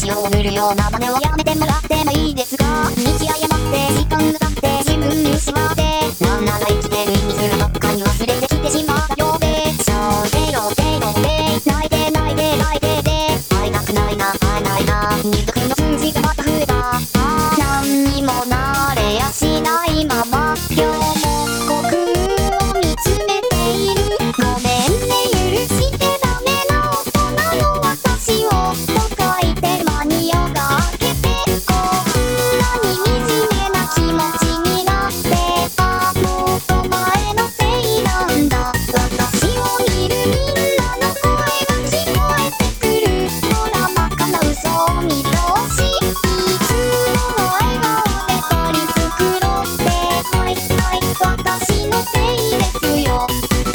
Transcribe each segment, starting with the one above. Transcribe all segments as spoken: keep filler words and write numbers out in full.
足を塗るような真似をやめてもらってもいいですか。道誤って時間が経って自分見失ってなんなら生きてる意味すらばっかり忘れてきてしまったようで、そうでよでよで泣いて泣いて泣いてで会いたくないな会えないな二択の数字がまた増えた。ああ何にもなれやしないまま今日も虚空を見つめている。ごめんね許してダメな大人の私をと書いてマニアが開けてこんなに惨めな気持ちになってあもっと前のせいなんだ。私を見るみんなの声が聞こえてくる。ほらバカな嘘を見通しいつもの笑顔で取り繕ってはいはい私のせいですよ。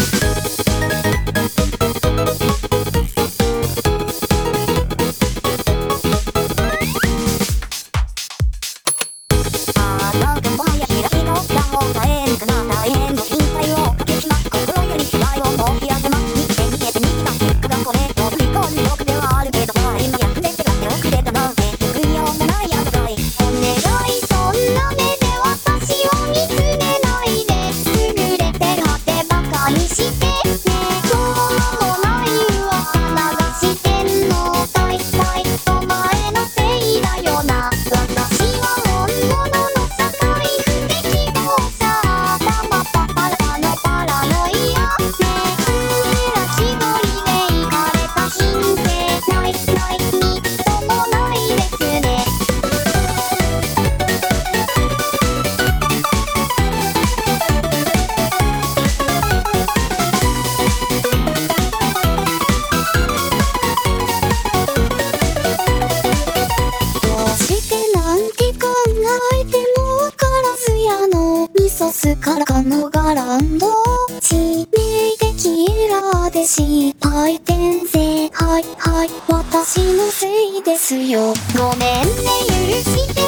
ああなんかもはや開きのった方がええんかな。大変の心配をかけします心より被害をもう冷やせます。見て見えて見た結果がこれと振り込んで僕ではあるけどまあ今や全てが手遅れだなんて食いようもないやばかい。お願いそんな目で私を見つめないで優れてる果てばかりしてねえどうもない噂流してんの大体お前のせいだよな。私は本物の社会不適合さ頭パパラのパラノイアねえら絞りでいかれた品性ないないみっともないですね。どうしてなんて考えてもわからずやのミソスからかのガランド致命的エラーで失敗転生はいはい私のせいですよ。ごめんね許して